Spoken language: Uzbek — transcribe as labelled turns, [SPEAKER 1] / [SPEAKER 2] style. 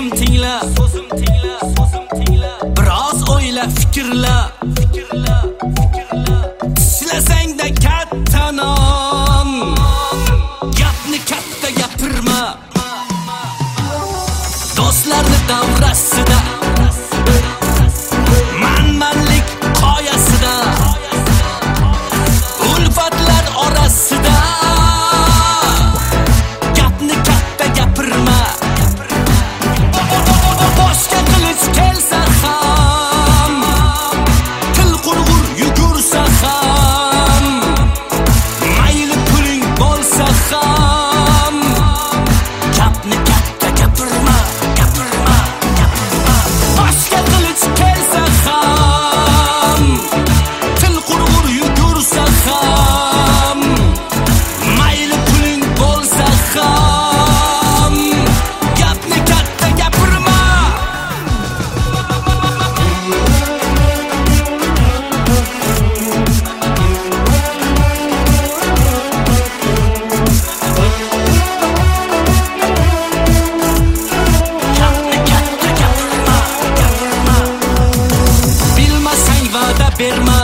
[SPEAKER 1] so'zim tingla, biroz o'yla, fikrla, tishlasangda katta non, gapni katta gapirma, do'stlarni davrasida, manmanlik qoyasida, ulfatlar orasida gapni katta gapirma. Boshga qilich kelsa ham, til qurg'ur yugursa ham, mayli puling bo'lsa ham, gapni katta gapirma, gapirma. Boshga qilich kelsa ham, til qurg'ur yugursa ham, mayli puling bo'lsa ham, gapni katta gapirma. Bilmasang va'da berma,